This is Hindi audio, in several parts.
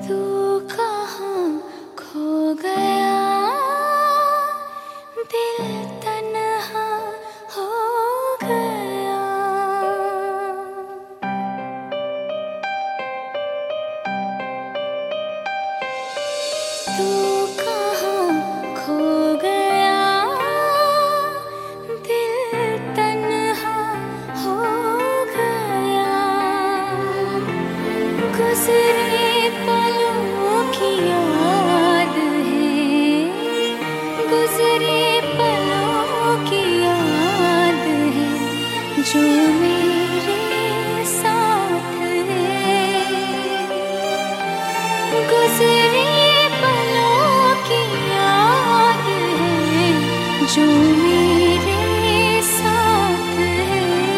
तू कहाँ खो गया, दिल तन्हा हो गया। तू कहाँ खो गया, दिल तन्हा हो गया। गुज़रे पलों की याद है, गुज़रे पलों की याद है, जो मेरे साथ है। गुज़रे पलों की याद है, जो मेरे साथ है।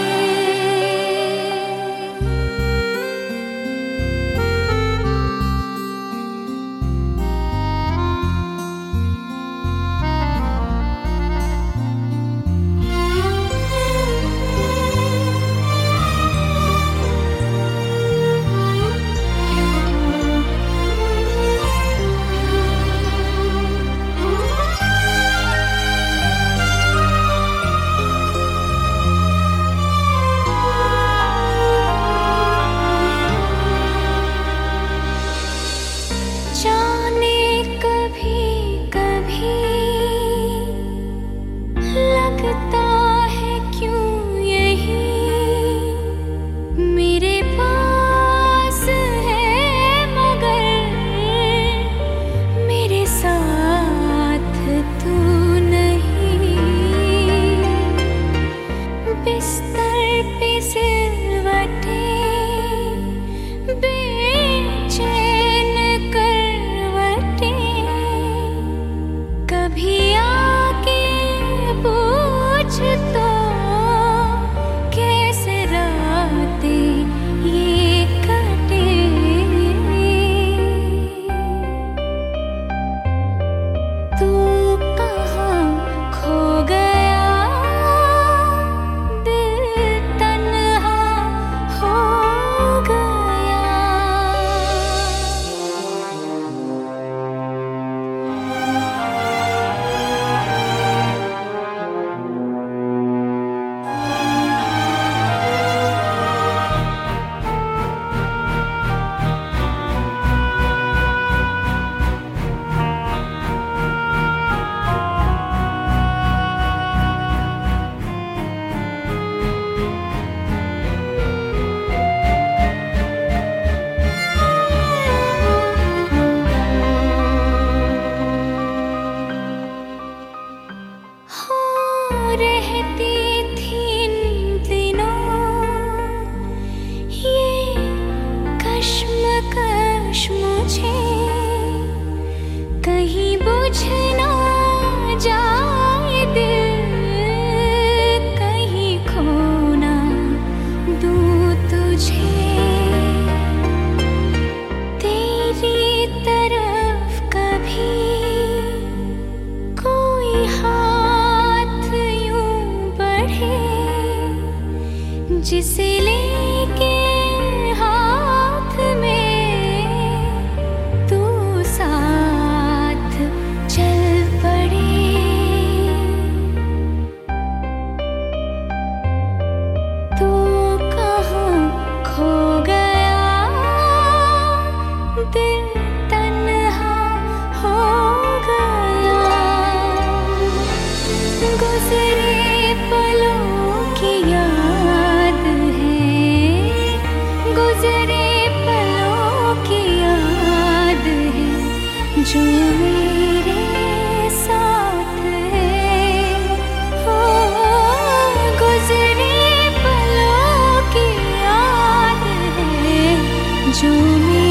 जाने कभी कभी लगता है क्यों यही मेरे पास है, मगर मेरे साथ तू नहीं। बिस्तर पे सिलवटें बेचैन करवटें, कभी आके पूछ तो कैसे रातें ये कटे। तू कहाँ खो गया, दिल तन्हा हो गया। रहती थी इन दिनों ये कश्मकश मुझे, कहीं बुझ ना जाए दिल, कहीं खो ना दूँ तुझे। तेरी तरफ कभी कोई हाथ यूं बढ़े, जिसे लेके हाथ में तू साथ चल पड़े। तू कहाँ खो गया, दिल तन्हा हो गया। गुज़रे पलों की याद है, गुज़रे पलों की याद है, जो मेरे साथ है। हो गुज़रे पलों की याद है, जो